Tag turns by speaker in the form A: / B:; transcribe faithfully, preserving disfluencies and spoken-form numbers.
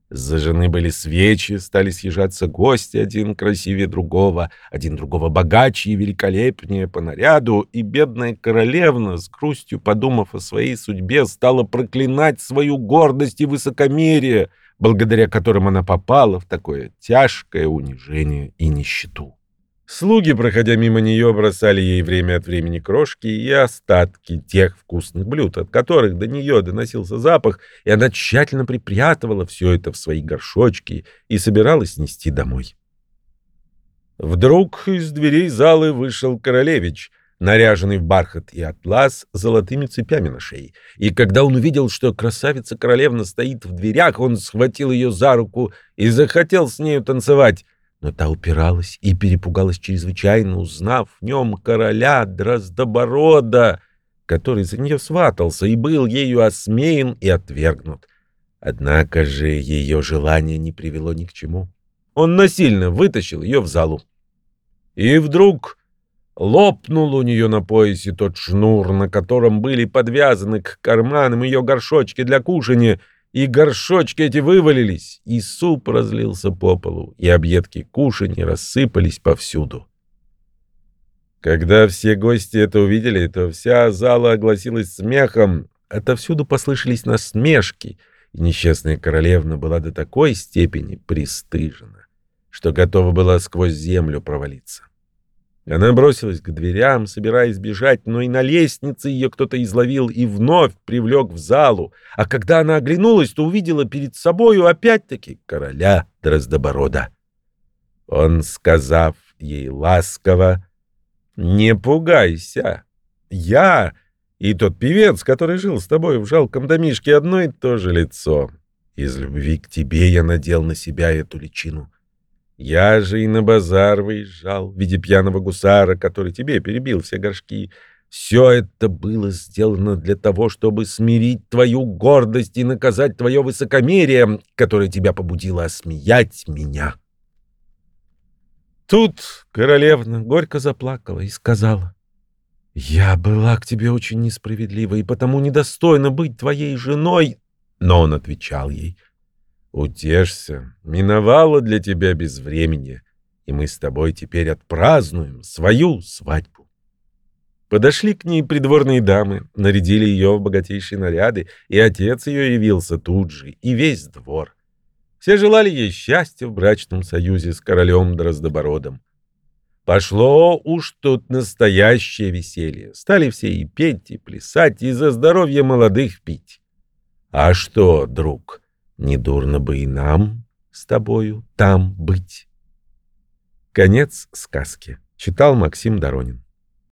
A: Зажжены были свечи, стали съезжаться гости, один красивее другого, один другого богаче и великолепнее по наряду, и бедная королевна, с грустью подумав о своей судьбе, стала проклинать свою гордость и высокомерие, благодаря которым она попала в такое тяжкое унижение и нищету. Слуги, проходя мимо нее, бросали ей время от времени крошки и остатки тех вкусных блюд, от которых до нее доносился запах, и она тщательно припрятывала все это в свои горшочки и собиралась нести домой. Вдруг из дверей залы вышел королевич, наряженный в бархат и атлас с золотыми цепями на шее. И когда он увидел, что красавица-королевна стоит в дверях, он схватил ее за руку и захотел с нею танцевать. Но та упиралась и перепугалась чрезвычайно, узнав в нем короля Дроздоборода, который за нее сватался и был ею осмеян и отвергнут. Однако же ее желание не привело ни к чему. Он насильно вытащил ее в залу. И вдруг лопнул у нее на поясе тот шнур, на котором были подвязаны к карманам ее горшочки для кушания, и горшочки эти вывалились, и суп разлился по полу, и объедки кушанья рассыпались повсюду. Когда все гости это увидели, то вся зала огласилась смехом, отовсюду послышались насмешки, и несчастная королевна была до такой степени пристыжена, что готова была сквозь землю провалиться. Она бросилась к дверям, собираясь бежать, но и на лестнице ее кто-то изловил и вновь привлек в залу, а когда она оглянулась, то увидела перед собою опять-таки короля Дроздоборода. Он, сказав ей ласково: «Не пугайся, я и тот певец, который жил с тобой в жалком домишке, одно и то же лицо. Из любви к тебе я надел на себя эту личину. Я же и на базар выезжал в виде пьяного гусара, который тебе перебил все горшки. Все это было сделано для того, чтобы смирить твою гордость и наказать твое высокомерие, которое тебя побудило осмеять меня». Тут королевна горько заплакала и сказала: «Я была к тебе очень несправедлива и потому недостойна быть твоей женой». Но он отвечал ей: «Утешься, миновало для тебя безвременье, и мы с тобой теперь отпразднуем свою свадьбу». Подошли к ней придворные дамы, нарядили ее в богатейшие наряды, и отец ее явился тут же, и весь двор. Все желали ей счастья в брачном союзе с королем Дроздобородом. Пошло уж тут настоящее веселье. Стали все и петь, и плясать, и за здоровье молодых пить. А что, друг, недурно бы и нам с тобою там быть. Конец сказки. Читал Максим Доронин.